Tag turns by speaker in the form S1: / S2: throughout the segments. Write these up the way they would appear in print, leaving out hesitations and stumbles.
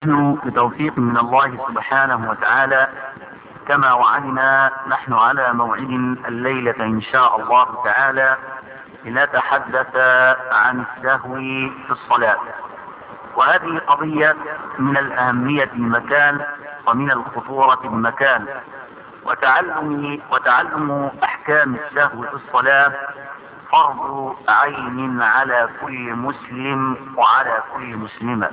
S1: نحن بتوفيق من الله سبحانه وتعالى كما وعدنا نحن على موعد الليلة إن شاء الله تعالى لنتحدث عن السهو في الصلاة. وهذه قضية من الأهمية بمكان ومن الخطورة بمكان، وتعلم أحكام السهو في الصلاة فرض عين على كل مسلم وعلى كل مسلمة،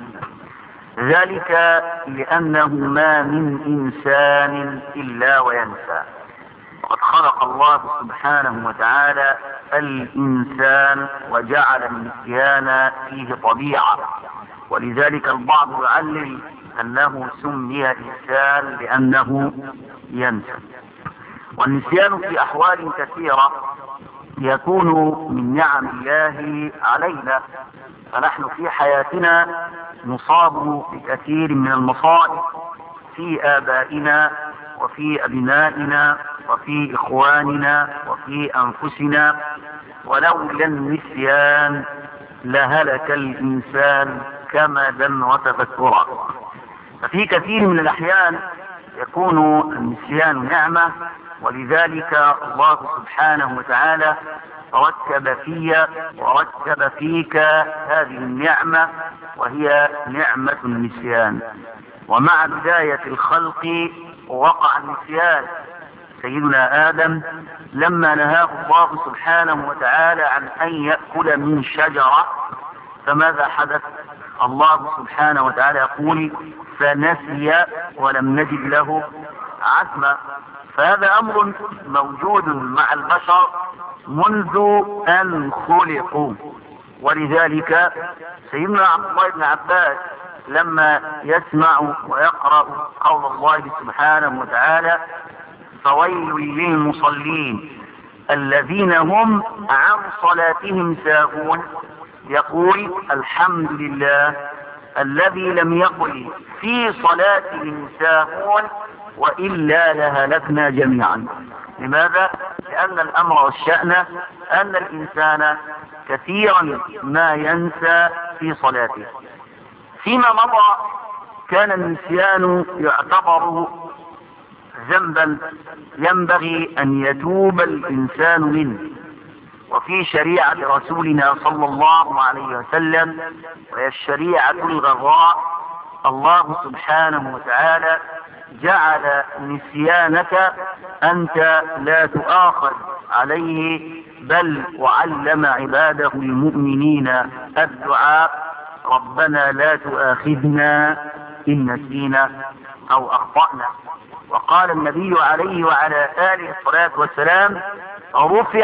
S1: ذلك لأنه ما من إنسان إلا وينسى، وقد خلق الله سبحانه وتعالى الإنسان وجعل النسيان فيه طبيعة، ولذلك البعض يعلل أنه سمي الإنسان لأنه ينسى. والنسيان في أحوال كثيرة يكون من نعم الله علينا، فنحن في حياتنا نصاب بكثير من المصائب في آبائنا وفي أبنائنا وفي إخواننا وفي أنفسنا، ولولا النسيان لهلك الإنسان كمدا وتفكرا. ففي كثير من الأحيان يكون النسيان نعمة، ولذلك الله سبحانه وتعالى ركب في وركب فيك هذه النعمة، وهي نعمة النسيان. ومع بداية الخلق وقع النسيان. سيدنا آدم لما نهاه الله سبحانه وتعالى عن أن يأكل من شجرة، فماذا حدث؟ الله سبحانه وتعالى يقول فنسي ولم نجد له عزما. فهذا أمر موجود مع البشر منذ أن خلقوا. ولذلك سيدنا عبد الله بن عباس لما يسمع ويقرأ قول الله سبحانه وتعالى فويل للمصلين الذين هم عن صلاتهم ساهون، يقول الحمد لله الذي لم يقل في صلاتهم ساهون وإلا لهلكنا جميعا. لماذا؟ لأن الأمر والشأن أن الإنسان كثيرا ما ينسى في صلاته. فيما مضى كان النسيان يعتبر ذنبا ينبغي أن يتوب الإنسان منه، وفي شريعة رسولنا صلى الله عليه وسلم وهي الشريعة الغراء الله سبحانه وتعالى جعل نسيانك أنت لا تؤاخذ عليه، بل وعلم عباده المؤمنين الدعاء ربنا لا تؤاخذنا إن نسينا أو أخطأنا. وقال النبي عليه وعلى آله الصلاة والسلام رفع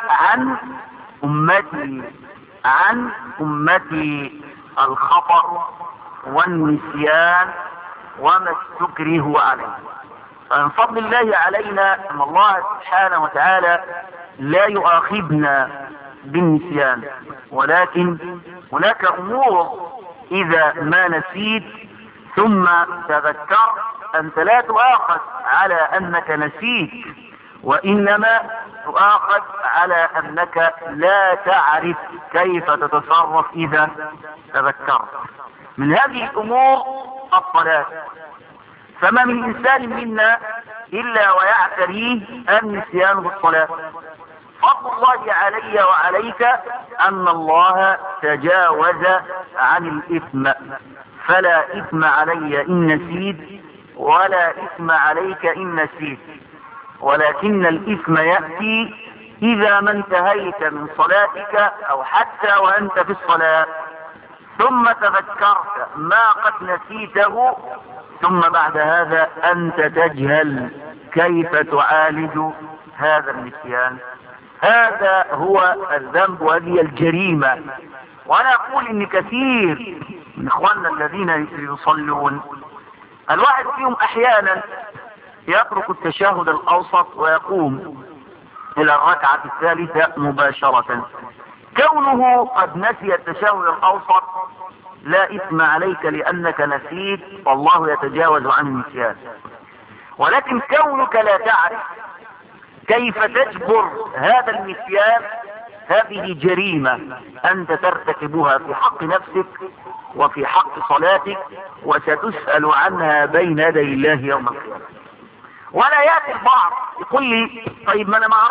S1: عن أمتي الخطأ والنسيان وما استكره عليه. فمن فضل الله علينا أن الله سبحانه وتعالى لا يؤاخذنا بالنسيان، ولكن هناك أمور إذا ما نسيت ثم تذكرت أنت لا تؤاخذ على أنك نسيت، وإنما تؤاخذ على أنك لا تعرف كيف تتصرف إذا تذكرت. من هذه الأمور الصلاة، فما من إنسان منا إلا ويعتريه النسيان بالصلاة. فضل الله علي وعليك أن الله تجاوز عن الإثم، فلا إثم علي إن نسيت ولا إثم عليك إن نسيت، ولكن الإثم يأتي إذا ما انتهيت من صلاتك أو حتى وأنت في الصلاة ثم تذكرت ما قد نسيته، ثم بعد هذا أنت تجهل كيف تعالج هذا النسيان. هذا هو الذنب وهذه الجريمة. وأنا أقول إن كثير من إخواننا الذين يصلون الواحد فيهم أحيانا يترك التشهد الأوسط ويقوم إلى الركعة الثالثة مباشرة. كونه قد نسي التشهد الأوسط لا إثم عليك لأنك نسيت، والله يتجاوز عن النسيان. ولكن كونك لا تعرف كيف تجبر هذا النسيان هذه جريمة أنت ترتكبها في حق نفسك وفي حق صلاتك، وستسأل عنها بين يدي الله يوم القيامة. ولا يأتي البعض يقول لي طيب ما أنا ما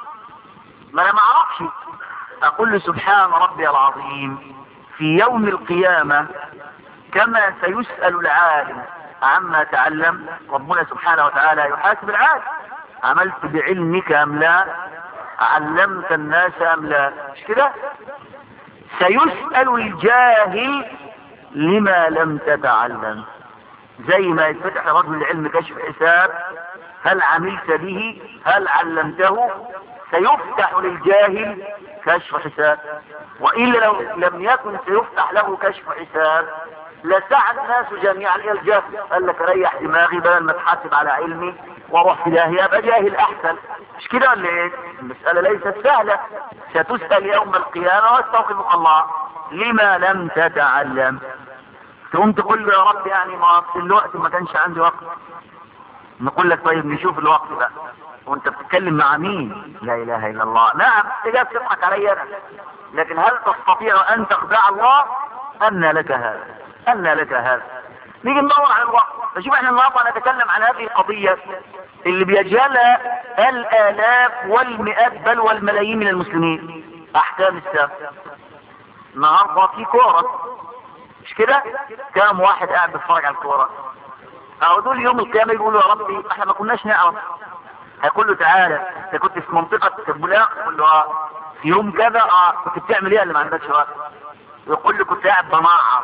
S1: أعرفش. أقول له سبحان ربي العظيم، في يوم القيامة كما سيسأل العالم عما تعلم، ربنا سبحانه وتعالى يحاسب العالم: عملت بعلمك أم لا؟ علمت الناس أم لا؟ مش كده؟ سيسأل الجاهل لما لم تتعلم. زي ما يتفتح رجل العلم كشف حساب: هل عملت به؟ هل علمته؟ سيفتح للجاهل كشف حساب. وإلا لو لم يكن سيفتح له كشف حساب لسعى الناس جميعا الى الجهل. قال لك ريح دماغي بدل ما اتحاسب على علمي واروح في داهيه، ابقى جاهل احسن. مش كده ولا ايه؟ المساله ليست سهله. ستسال يوم القيامه واستوقفك الله: لما لم تتعلم؟ تقوم تقول له يا رب يعني ما في الوقت ما كانش عندي وقت. نقول لك طيب نشوف الوقت بقى. وانت بتتكلم مع مين؟ لا اله الا الله. نعم تجاب تضحك علي انا، لكن هل تستطيع ان تخدع الله؟ أنى لك هذا؟ نيجي ندور على الوقت. فشوف احنا النهارده نتكلم عن هذه القضية اللي بيجهلها الآلاف والمئات بل والملايين من المسلمين: أحكام السبت. النهارده في كورة، مش كده؟ كام واحد قاعد بيتفرج على الكورة؟ أو دول يوم القيامة يقولوا يا ربي احنا ما كناش نعرف. هيقول له تعالى انت كنت في منطقة البلاق؟ يقول له في يوم كذا. كنت بتعمل ايه اللي ما عندكش وقت؟ يقول لي كنت قاعد بمعر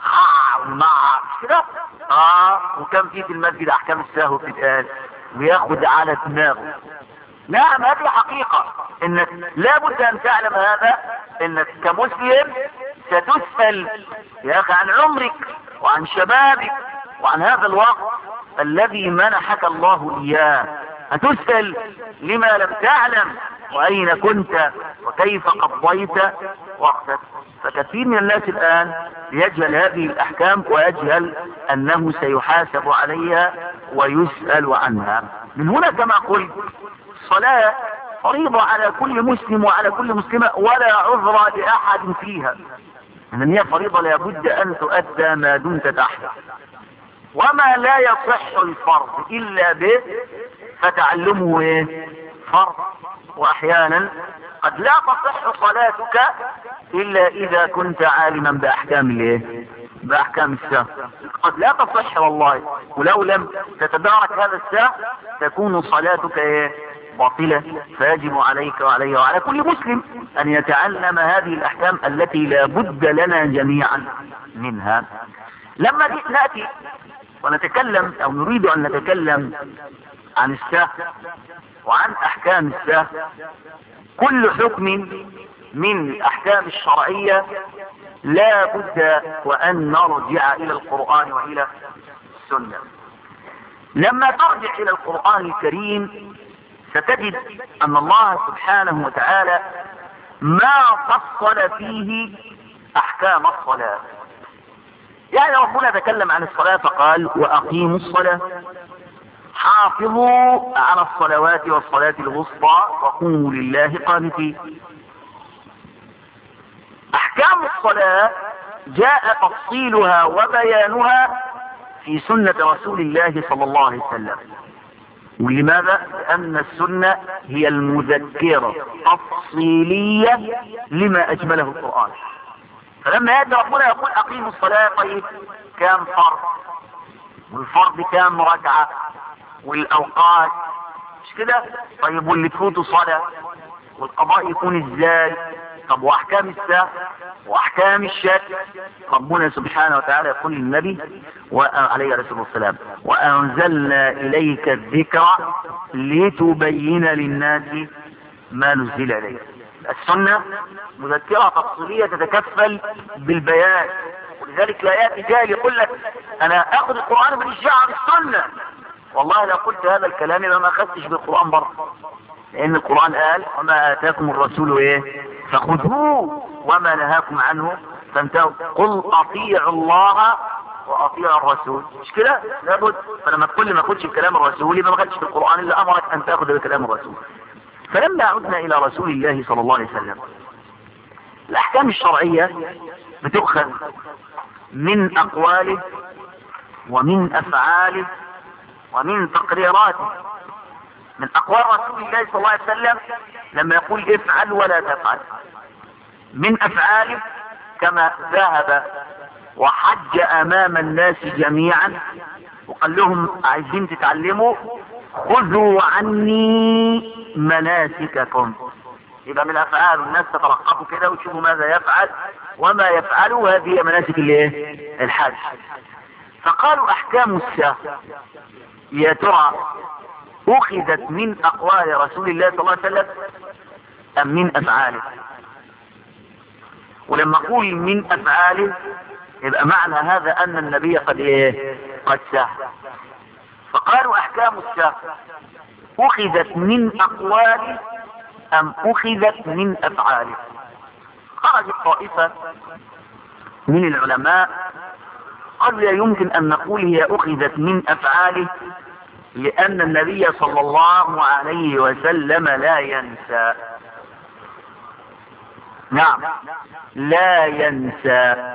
S1: مش كده؟ وكان في المسجد احكام السهو بتتقال وياخد على دماغه. نعم هذه حقيقة، انك لابد ان تعلم هذا، انك كمسلم ستسأل يا اخي عن عمرك وعن شبابك وعن هذا الوقت الذي منحك الله اياه. هتسأل لما لم تعلم واين كنت وكيف قضيت وقتك. فكثير من الناس الآن يجهل هذه الأحكام ويجهل أنه سيحاسب عليها ويسأل عنها. من هنا كما قلت الصلاة فريضة على كل مسلم وعلى كل مسلمة، ولا عذر لأحد فيها. إن هي فريضة لابد أن تؤدى ما دمت تحت. وما لا يصح الفرض إلا به فتعلمه فرض. وأحيانا قد لا تصح صلاتك إلا إذا كنت عالما بأحكام السهو. قد لا تصح والله، ولو لم تتدارك هذا السهو تكون صلاتك باطلة. فيجب عليك وعلي وعلى كل مسلم أن يتعلم هذه الأحكام التي لا بد لنا جميعا منها. لما نأتي ونتكلم أو نريد أن نتكلم عن السهو وعن أحكام السهو، كل حكم من الأحكام الشرعية لا بد وأن نرجع إلى القرآن وإلى السنة. لما ترجع إلى القرآن الكريم ستجد أن الله سبحانه وتعالى ما فصل فيه أحكام الصلاة. يعني ربنا تكلم عن الصلاة فقال: وأقيموا الصلاة، حافظوا على الصلوات والصلاة الوسطى وقوموا لله قانتين. أحكام الصلاة جاء تفصيلها وبيانها في سنة رسول الله صلى الله عليه وسلم. ولماذا؟ لأن السنة هي المذكرة التفصيلية لما أجمله القرآن. فلما يأتي ربنا يقول أقيموا الصلاة، طيب كام فرض؟ والفرض كام ركعة؟ والأوقات مش كده؟ طيب واللي تفوتوا صلاة والقضاء يكون ازاي؟ طب وأحكام السهو وأحكام الشك؟ ربنا سبحانه وتعالى يقول للنبي عليه الصلاة والسلام: وأنزلنا إليك الذكر لتبين للناس ما نزل إليك. السنة مذكرة تفصيلية تتكفل بالبيان. ولذلك لا يأتي جاهل يقول لك أنا أخذ القرآن بالإشجاع بالسنة. والله لو قلت هذا الكلام ما أخذتش بالقرآن برضه، لأن القرآن قال: وما آتاكم الرسول فخذوه وما نهاكم عنه فانتهوا. قل أطيعوا الله وأطيعوا الرسول. مش كده؟ لابد. فلما تقول لي ما أخذش بكلام الرسول يبقى ما أخذتش بالقرآن اللي أمرك أن تأخذ بكلام الرسول. فلما عدنا الى رسول الله صلى الله عليه وسلم، الاحكام الشرعية بتؤخذ من اقواله ومن افعاله ومن تقريراته. من اقوال رسول الله صلى الله عليه وسلم لما يقول افعل ولا تفعل، من افعاله كما ذهب وحج امام الناس جميعا وقال لهم عايزين تتعلموا خذوا عني مناسككم. يبقى من افعال الناس تترقبوا كده وتشوفوا ماذا يفعل وما يفعلوا، هذه مناسك الايه؟ الحج. فقالوا احكام السهو يا ترى اخذت من اقوال رسول الله صلى الله عليه وسلم ام من افعاله؟ ولما اقول من افعاله يبقى معنى هذا ان النبي قد ايه؟ قد سهى. فقالوا احكام السهو اخذت من اقواله ام اخذت من افعاله؟ خرجت طائفة من العلماء قالوا لا يمكن ان نقول هي اخذت من افعاله، لان النبي صلى الله عليه وسلم لا ينسى. نعم لا ينسى،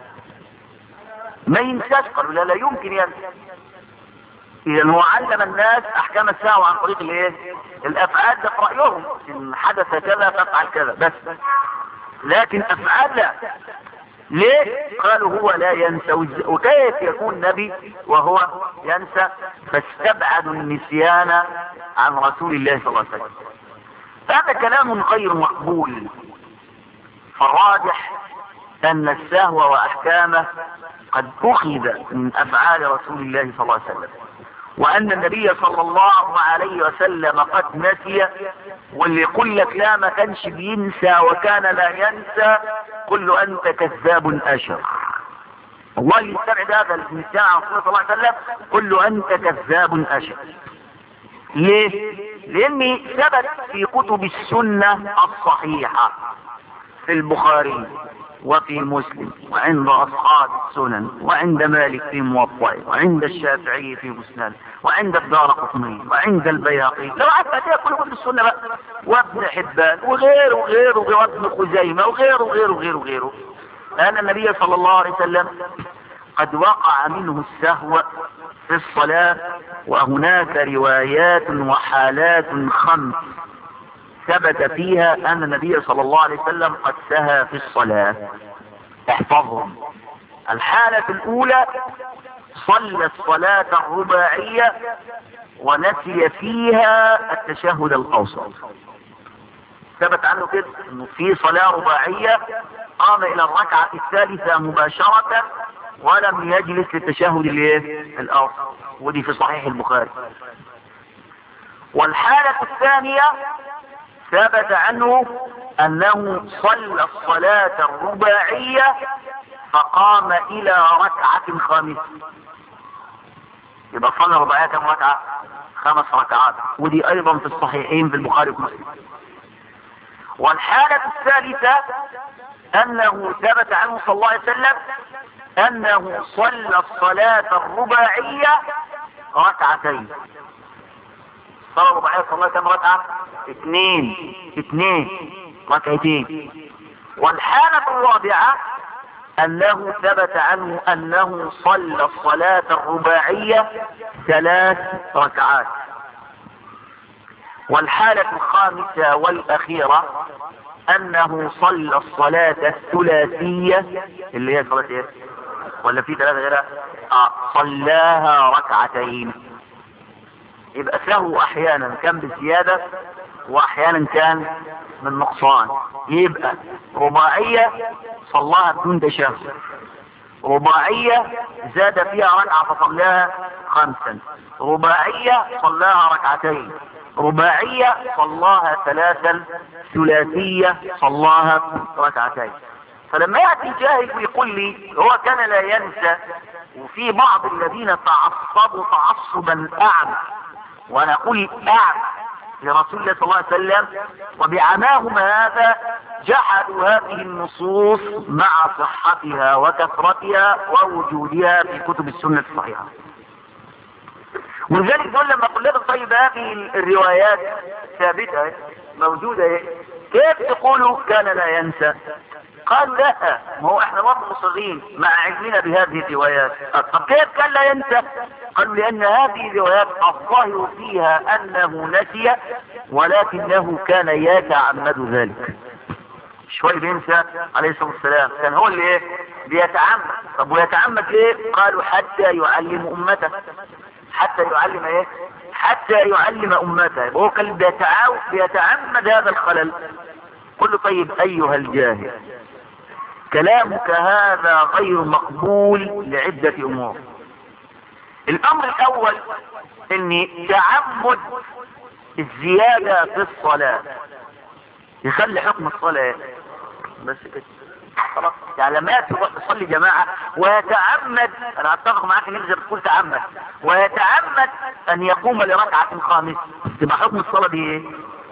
S1: ما ينساش. قالوا لا يمكن ينسى. اذا هو علم الناس احكام السهو عن طريق الايه؟ الافعال. ده في رايهم ان حدث كذا فافعل كذا بس، لكن افعال لا. ليه؟ قالوا هو لا ينسى، وكيف يكون نبي وهو ينسى؟ فاستبعدوا النسيان عن رسول الله صلى الله عليه وسلم. هذا كلام غير مقبول. فالراجح ان السهو واحكامه قد اخذ من افعال رسول الله صلى الله عليه وسلم، وان النبي صلى الله عليه وسلم قد نسي. واللي يقول لك لا ما كانش بينسى وكان لا ينسى، قل له انت كذاب اشر. الله يستبعد هذا النسيان عن رسول الله صلى الله عليه وسلم، قل له انت كذاب اشر. ليه؟ لان ثبت في كتب السنة الصحيحة في البخاري وفي مسلم وعند اصحاب السنن وعند مالك في موطئه وعند الشافعي في مسند وعند الدارقطني وعند البيهقي. لو عدت كده كل كتب السنه بقى، وابن حبان وغيره وغيره وابن خزيمه وغيره وغيره وغيره وغيره، ان النبي صلى الله عليه وسلم قد وقع منه السهو في الصلاه. وهناك روايات وحالات 5 ثبت فيها ان النبي صلى الله عليه وسلم قد سهى في الصلاة. احفظهم. الحالة الاولى صلى الصلاة الرباعية ونسي فيها التشهد الاوسط. ثبت عنه كده انه في صلاة رباعية قام الى الركعة الثالثة مباشرة ولم يجلس للتشهد الاوسط، ودي في صحيح البخاري. والحالة الثانية ثبت عنه انه صلى الصلاة الرباعية فقام الى ركعة خامسة. يبقى صلى الرباعية كم ركعة؟ 5 ركعات، ودي ايضا في الصحيحين في البخاري ومسلم. والحالة الثالثة انه ثبت عنه صلى الله عليه وسلم انه صلى الصلاة الرباعية 2 ركعة. صلى الرباعية صلى الله كم ركعة؟ 2 ركعتين. والحالة الرابعة انه ثبت عنه انه صلى الصلاة الرباعية 3 ركعات. والحالة الخامسة والاخيرة انه صلى الصلاة الثلاثية اللي هي صلاة ايه؟ ولا في 3 غيرها؟ صلاها 2. يبقى سهو احيانا كان بزيادة واحيانا كان من نقصان. يبقى رباعية صلاها بدون تشهد، رباعية زاد فيها ركعة فصلاها 5، رباعية صلاها 2، رباعية صلاها 3، ثلاثية صلاها 2. فلما يأتي جاهل ويقول لي هو كان لا ينسى، وفي بعض الذين تعصبوا تعصبا اعمى، وانا اقول اعمى لرسول الله صلى الله عليه وسلم، وبعماهم هذا جحدوا هذه النصوص مع صحتها وكثرتها ووجودها في كتب السنة الصحيحة. ولذلك دول لما قلت لهم طيب هذه الروايات ثابتة موجودة ايه؟ كيف تقولوا كان لا ينسى؟ قالوا لا، ما هو احنا برضه مصرين مع علمنا بهذه الروايات. طب كيف كان لا ينسى؟ قالوا لان هذه الروايات الظاهر فيها انه نسي ولكنه كان يتعمد ذلك. شوي بينسى عليه الصلاة والسلام، كان هو اللي ايه؟ بيتعمد. طب ويتعمد ليه؟ قالوا حتى يعلم امته. حتى يعلم ايه؟ حتى يعلم امته. هو كان بيتعمد هذا الخلل. قل له طيب ايها الجاهل، كلامك هذا غير مقبول لعدة امور. الامر الاول ان تعمد الزيادة في الصلاة يخلي حكم الصلاة بس كده خلاص. يعني لما تروح تصلي جماعة ويتعمد، انا اتفق معاك ان انت بتقول تعمد، ويتعمد ان يقوم لركعة خامسة، تبقى حكم الصلاة دي ايه؟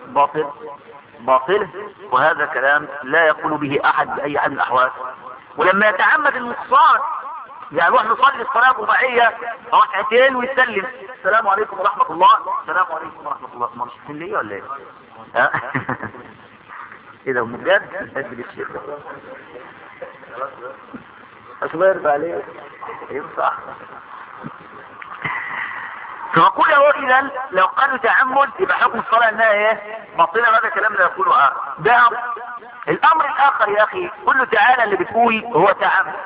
S1: باطل. وهذا كلام لا يقول به احد باي حال من الاحوال. ولما يتعمد النقصان، يعني نروح نصلي الصلاة الرباعية ركعتين ويسلم السلام عليكم ورحمة الله، السلام عليكم ورحمة الله، ما مش ليه ولا ايه؟ ايه ده بجد؟ الشيخ اصبر عليه ينفع. فنقول له اذا لو قالوا تعمد يبقى حكم الصلاة انها ايه؟ باطلة. هذا كلام لا يقوله ده أمر. الامر الاخر يا اخي، قل له تعالى اللي بتقول هو تعمد،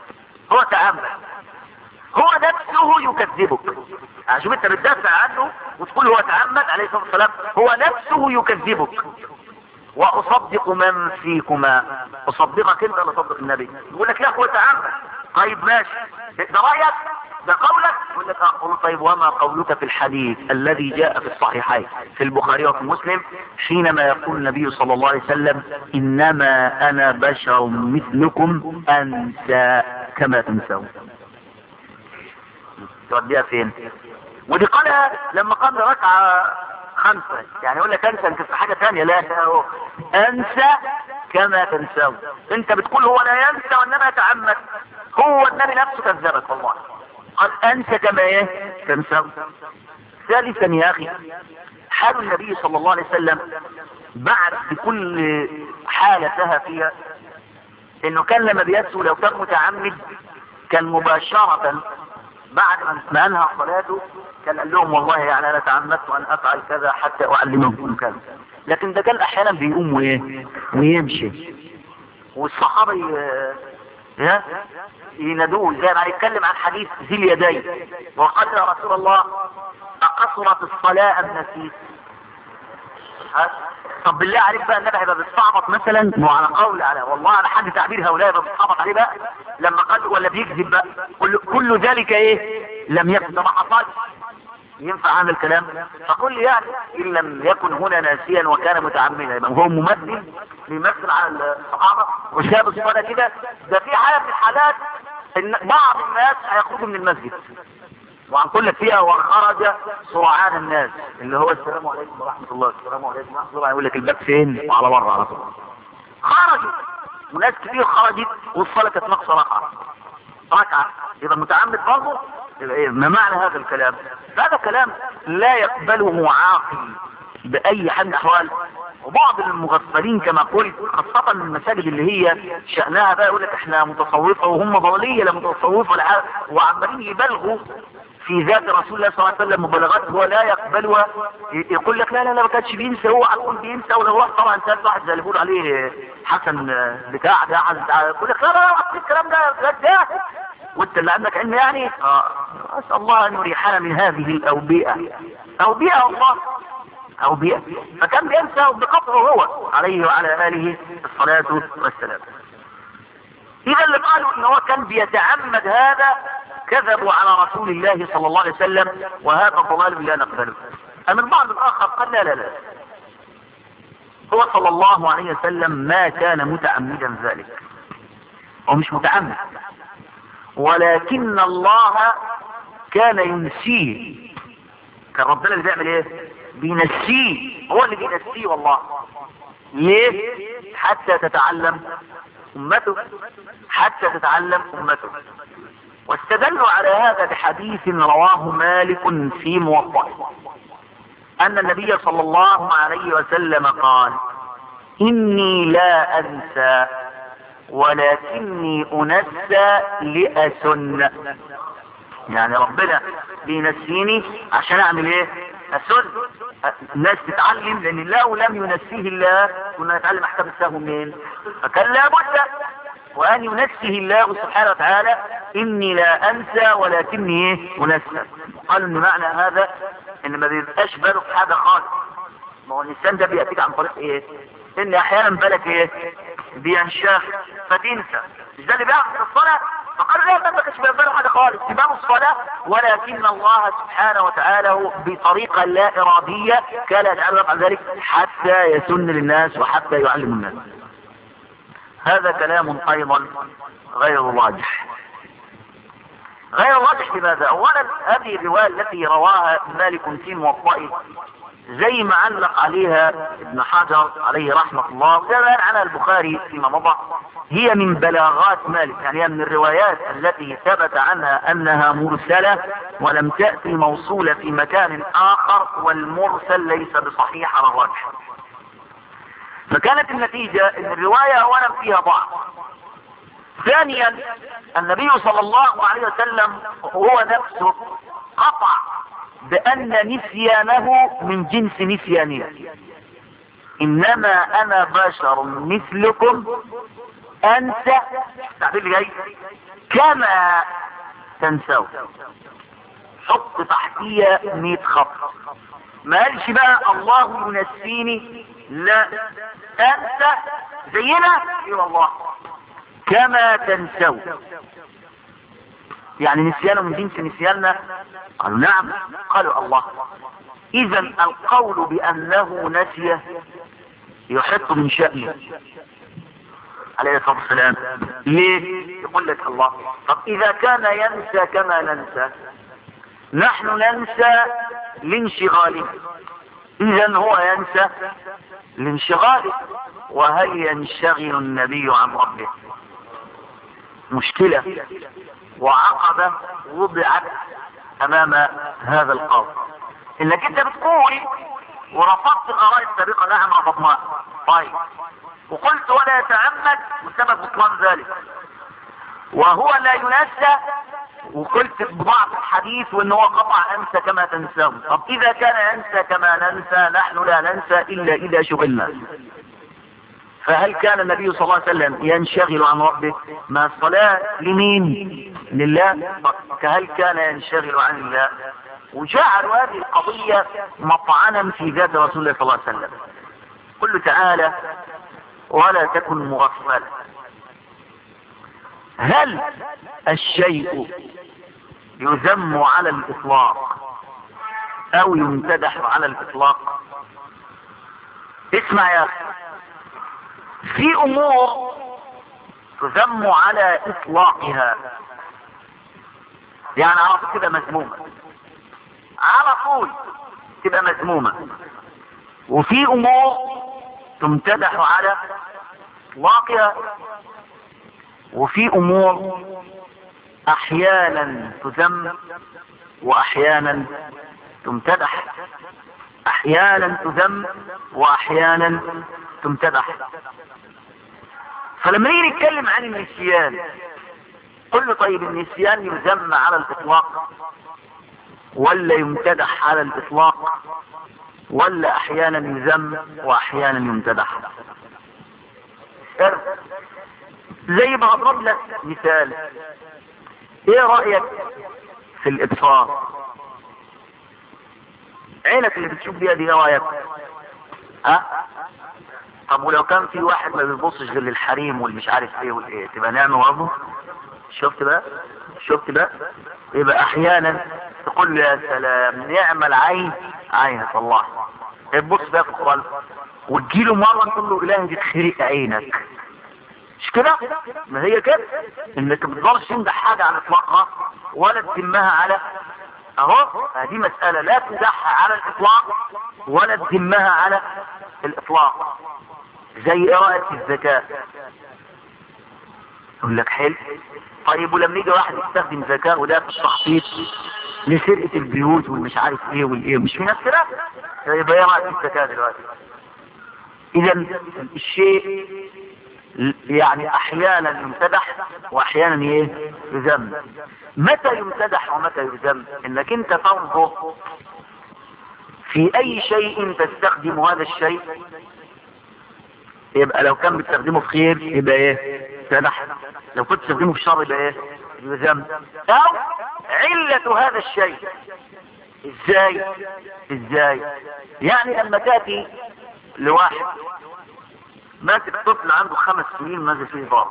S1: هو نفسه يكذبك. شوف انت بتدافع عنه وتقول هو تعمد عليه الصلاة والسلام، هو نفسه يكذبك. واصدق من فيكما، اصدقك انت ولا اصدق النبي؟ يقول لك لا هو تعمد. طيب ماشي، ده رايك، ده قولك. يقول لك اقول طيب وما قولك في الحديث الذي جاء في الصحيحين في البخاري وفي مسلم حينما يقول النبي صلى الله عليه وسلم انما انا بشر مثلكم انسى كما تنسون؟ توديها فين؟ ودي قالها لما قام ركعة خمسة. يعني يقول لك انسى انت في حاجة ثانية، لا هو انسى كما تنسون. انت بتقول هو لا ينسى وانما يتعمد، هو النبي نفسه كذبك والله، قال انسى كما ايه؟ تنسون. ثالثا يا اخي، حال النبي صلى الله عليه وسلم بعد بكل حالة سهى فيها انه كان لما بيسهو لو كان متعمد كان مباشرة بعد ما انهى صلاته كان قال لهم والله يعني انا تعمدت ان افعل كذا حتى اعلمكم كذا. لكن ده كان احيانا بيقوم ويمشي والصحابة ينادوه زي ما يتكلم عن حديث ذي اليدين وقال يا رسول الله اقصرت الصلاة ام نسيت؟ طب بالله عليك بقى النبي هيبقى بيستعبط مثلا وعلى قول على والله على حد تعبير هؤلاء يبقى بيستعبط عليه بقى لما قال ولا بيكذب بقى؟ كل ذلك ايه؟ لم يكن، ده ما حصلش. ينفع هذا الكلام؟ فقل يعني ان لم يكن هنا ناسيا وكان متعمدا يبقى هو ممثل بيمثل على الصحابه وشاب الصلاه كده. ده في حاله من الحالات ان بعض الناس هيخرجوا من المسجد وهنقول لك فيها وخرج سرعان الناس اللي هو السلام عليكم ورحمه الله، السلام عليكم ورحمه الله، يقول لك الباب فين وعلى بره على طول. خرجوا وناس كتير خرجت والصلاه كانت ناقصه ركعه. يبقى متعمد برضه؟ يبقى ايه ما معنى هذا الكلام؟ هذا كلام لا يقبله عاقل باي حال من الاحوال. وبعض المغفلين كما قلت خاصة المساجد اللي هي شأنها بقى يقول لك احنا متصوفة وهم ضلالية لا متصوفة ولا، وعمالين يبالغوا في ذات رسول الله صلى الله عليه وسلم مبالغات هو لا يقبلها. يقول لك لا ما كانش بينسى، هو على طول بينسى. ولا هو طبعا انت واحد زي اللي بيقول عليه حسن بتاع ده يقول لك لا الكلام ده وانت اللي عندك علم يعني. اسال الله ان يريحنا من هذه الاوبئة الله أوبئة. فكان بينسى بقطعه هو عليه وعلى آله الصلاة والسلام. إذا اللي قالوا إن هو كان بيتعمد هذا كذبوا على رسول الله صلى الله عليه وسلم، وهذا ضلال لا نقبله. أما البعض الآخر قال لا هو صلى الله عليه وسلم ما كان متعمدا ذلك، هو مش متعمد، ولكن الله كان ينسيه. كان ربنا اللي بيعمل ايه؟ بينسيه، هو اللي بينسيه والله. ليه؟ حتى تتعلم امته، واستدلوا على هذا بحديث رواه مالك في موطئه. أن النبي صلى الله عليه وسلم قال: إني لا أنسى ولكني أنسى لأسن. يعني ربنا بينسيني عشان أعمل إيه؟ أسن. الناس تتعلم، لأن لو لم ينسيه الله كنا نتعلم أحكام السهو منين؟ فكان لابد وأن ينسيه الله سبحانه وتعالى: إني لا أنسى ولكني إيه؟ أنسى. قالوا إن معنى هذا إن ما بيبقاش باله في حاجة خالص. ما هو الإنسان ده بيأتيك عن طريق إيه؟ إن أحيانا بالك إيه؟ بينشاف فتنسى. مش ده اللي بيعمل في الصلاة؟ فقالوا لا، ما كانش بيباله حاجة خالص، إمام الصلاة، ولكن الله سبحانه وتعالى بطريقة لا إرادية كان يجعل يفعل ذلك حتى يسن للناس وحتى يعلم الناس. هذا كلام أيضا غير واضح. غير واضح لماذا؟ أولا هذه الرواية التي رواها مالك في موطئه زي ما علق عليها ابن حجر عليه رحمة الله وكمان عنها البخاري فيما مضى، هي من بلاغات مالك، يعني هي من الروايات التي ثبت عنها أنها مرسلة ولم تأتي موصولة في مكان آخر، والمرسل ليس بصحيح على الراجح. فكانت النتيجة ان الرواية اولا فيها ضعف. ثانيا النبي صلى الله عليه وسلم هو نفسه قطع بان نسيانه من جنس نسيانه. انما انا بشر مثلكم انسى، التعبير اللي جاي، كما تنسون. حط تحتيه 100 خط. ما قالش بقى الله ينسيني، لا، انت زينا اي والله كما تنسون. يعني نسيانه من جنس نسياننا؟ قالوا نعم. قالوا الله، اذا القول بانه نسي يحط من شأنه عليه الصلاة والسلام. ليه؟ يقول لك الله، طب اذا كان ينسى كما ننسى، نحن ننسى لانشغاله، اذا هو ينسى لانشغاله. وهل ينشغل النبي عن ربه؟ مشكلة وعقبة وضعت امام هذا القول، انك انت بتقول ورفضت الاراء السابقة. نعم رفضناها، طيب، وقلت ولا يتعمد وسبب بطلان ذلك، وهو لا ينسى وقلت بضعف الحديث وان هو قطع انسى كما تنسون. طب اذا كان ينسى كما ننسى، نحن لا ننسى الا اذا شغلنا. فهل كان النبي صلى الله عليه وسلم ينشغل عن ربه؟ ما الصلاة لمين؟ لله. هل كان ينشغل عن الله؟ وجعلوا هذه القضية مطعنا في ذات رسول الله صلى الله عليه وسلم. قل تعالى: ولا تكن مغفلا. هل الشيء يذم على الإطلاق أو يمتدح على الإطلاق؟ اسمع يا أخي، في أمور تذم على إطلاقها، يعني على طول تبقى مذمومة، على طول تبقى مذمومة. وفي أمور تمتدح على إطلاقها، وفي امور احيانا تذم واحيانا تمتدح، احيانا تذم واحيانا تمتدح. فلما نيجي نتكلم عن النسيان، قل له طيب النسيان يذم على الاطلاق ولا يمتدح على الاطلاق، ولا احيانا يذم واحيانا يمتدح؟ زي ما اضرب لك مثال، ايه رأيك في الابصار؟ عينك اللي بتشوف بيها دي، ايه رأيك؟ طب ولو كان في واحد ما بيبصش غير للحريم والمش عارف ايه والايه، تبقى نعمة برضه؟ شفت بقى؟ يبقى احيانا تقول له يا سلام نعم العين عينك الله، تبص بقى في القلب، وتجيله مرة تقول له الهي تخرق عينك. مش كده؟ ما هي كده، انك ما تقدرش تمدح حاجة على اطلاقها ولا تذمها على اهو. هذه مسألة لا تمدحها على الاطلاق ولا تذمها على الاطلاق. زي قراءة الزكاة، يقول لك حلو، طيب ولما يجي واحد يستخدم زكاة وده في التخطيط لسرقة البيوت والمش عارف ايه والايه، مش في ناس كده يبقى ايه رأيك في الزكاة دلوقتي؟ اذا الشيء يعني احيانا يمتدح واحيانا ايه يذم. متى يمتدح ومتى يذم؟ انك انت تنظر في اي شيء تستخدم هذا الشيء، يبقى لو كان بتستخدمه في خير يبقى ايه يمتدح، لو كنت تستخدمه في شر يبقى ايه يذم. او علة هذا الشيء ازاي يعني لما تاتي لواحد ماسك طفل عنده 5 سنين نازل فيه ضرب،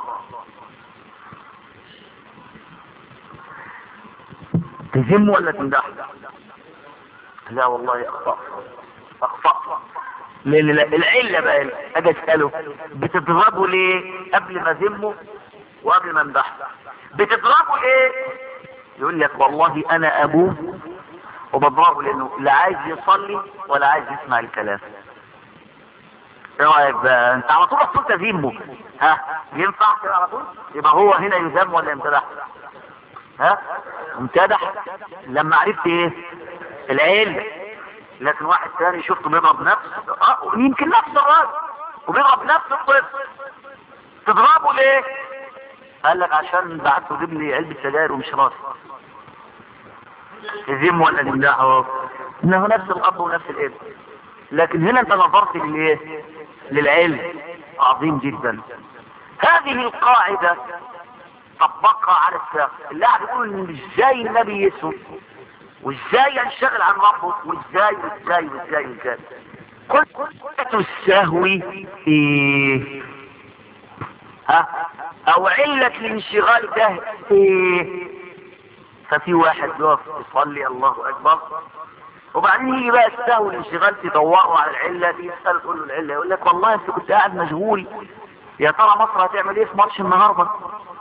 S1: تذمه ولا تمدحه؟ لا والله اخطأ. العلة بقى اجي اساله بتضربه ليه قبل ما ذمه وقبل ما امدحه؟ بتضربه ليه؟ يقول لك والله انا ابوه وبضربه لانه لا عايز يصلي ولا عايز يسمع الكلام. ايه رايك بقى؟ انت على طول رحت تذمه، ها ينفع كده على طول؟ يبقى هو هنا يذم ولا يمتدح؟ ها امتدح لما عرفت ايه العلم. لكن واحد ثاني شفته بيضرب نفسه، يمكن نفس الراجل وبيضرب نفس الطفل، تضربه ليه؟ قال لك عشان بعته جيب لي علبه سجاير ومش راضي. تذم ولا تمدحه؟ انه نفس الاب ونفس الابن. لكن هنا انت نظرت للايه؟ للعلم. عظيم جدا. هذه القاعدة طبقها على الساق. اللي قاعد يقول ان ازاي النبي يسوع وازاي ينشغل عن ربه وازاي قلت السهو ايه؟ او علة الانشغال ده ايه؟ ففي واحد يقف يصلي الله اكبر وبعدين يجي بقى السهو الانشغال تدوروا على العلة دي، تسأل تقول له العلة، يقول لك والله انت كنت قاعد مشغول، يا ترى مصر هتعمل ايه في ماتش النهارده؟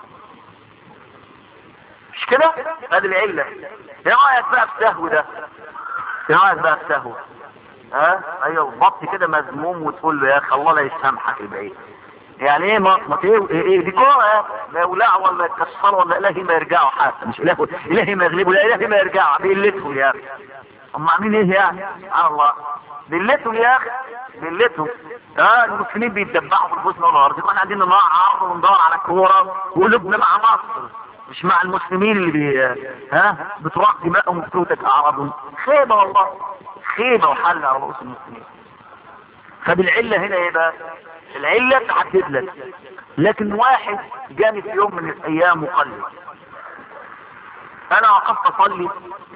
S1: مش كده؟ هذه العلة. ايه رأيك بقى في السهو ده؟ ايه رأيك بقى في السهو؟ ايوه بط كده مذموم وتقول له يا اخي الله لا يسامحك البعيد. يعني ايه مطمط ايه دي كوره لا يولع ولا يكسر ولا الهي ما يرجعوا حتى، مش الهي ما يغلبوا، لا الهي ما يرجعوا بقلتهم يا اخي. هم عاملين ايه يعني؟ سبحان الله بقلتهم يا اخي بقلتهم. المسلمين بيتدبحوا في البوسنه والارض، احنا قاعدين نعرض وندور على الكوره وقلوبنا مع مصر مش مع المسلمين اللي بتراق دمائهم وبتوتك اعراضهم. خيبه والله خيبه وحل على رؤوس المسلمين. فبالعله هنا ايه بقى؟ العله تحدد لك. لكن واحد جاني في يوم من الايام وقال لي انا وقفت اصلي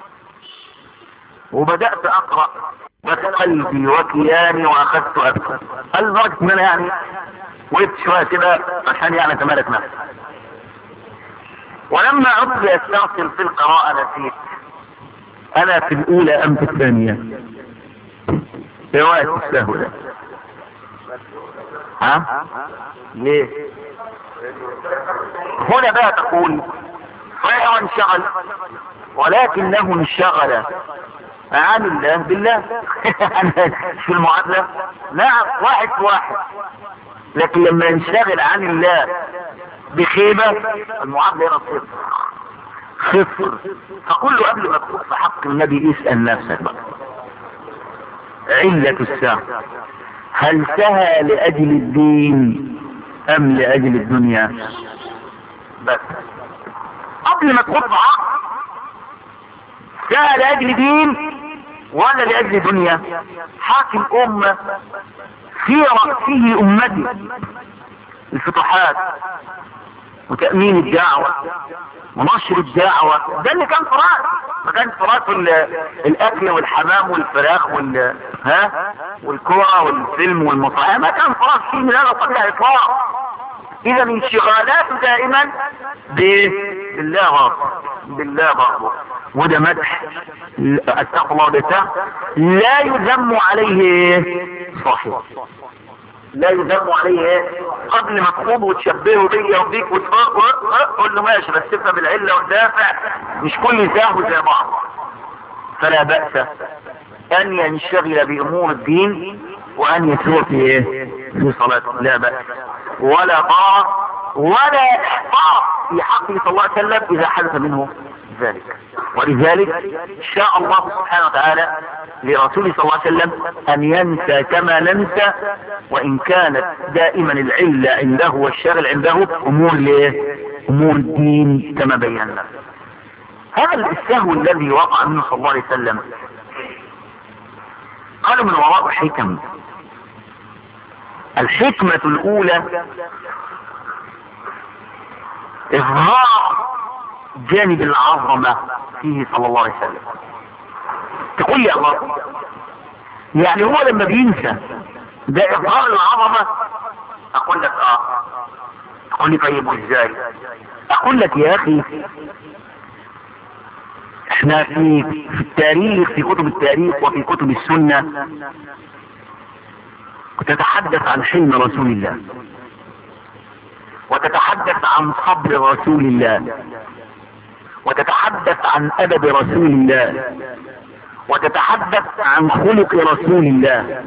S1: وبدات اقرا قلبي وكياني واخذت ابكي. قال لدرجه ان انا يعني وقفت شويه كده عشان يعني اتمالك نفسي. ولما عدت استعصم في القراءه نسيت انا في الاولى ام في الثانيه. روايه السهو ده ليه؟ هنا بقى تقول غير انشغل ولكنه انشغل عن الله بالله. في المعادلة نعم واحد في واحد، لكن لما ينشغل عن الله بخيبة المعادلة هنا صفر. فقل له قبل ما تقول في حق النبي اسأل نفسك بقى علة السهو، هل سهى لأجل الدين أم لأجل الدنيا؟ بس قبل ما تقول في عقل سهى لأجل دين ولا لأجل دنيا؟ حاكم أمة في رأسه أمتي الفتوحات وتأمين الدعوة ونشر الدعوة، ده اللي كان فرات. ما كان فرات الأكل والحمام والفراخ والكرة والفيلم والمطاعم، ما كان فرات فيه من هذا قبل إطلاق. إذا انشغالاته دائما بالله برضه، وده مدح اتقوا الله بتاعه لا يذم عليه صاحب، لا يذم عليه قبل ما تخوض وتشبهه بيا وبيك وتقول له ماشي بس تفهم العله والدافع، مش كل سهو زي بعض. فلا بأس ان ينشغل بامور الدين وان يسوء في صلاته، لا بأس ولا ضار ولا احقار في حقه صلى الله عليه وسلم اذا حدث منه ذلك. ولذلك شاء الله سبحانه وتعالى لرسوله صلى الله عليه وسلم ان ينسى كما ننسى، وان كانت دائما العلة عنده والشغل عنده امور الدين كما بينا. هذا السهو الذي وقع منه صلى الله عليه وسلم قالوا من وراء حكم. الحكمة الاولى اظهار جانب العظمة فيه صلى الله عليه وسلم. تقول لي الله، يعني هو لما بينسى ده اظهار العظمة؟ اقول لك تقول لي طيب وازاي؟ اقول لك يا اخي احنا في التاريخ، في كتب التاريخ وفي كتب السنة تتحدث عن حلم رسول الله، وتتحدث عن صبر رسول الله، وتتحدث عن أدب رسول الله، وتتحدث عن خلق رسول الله،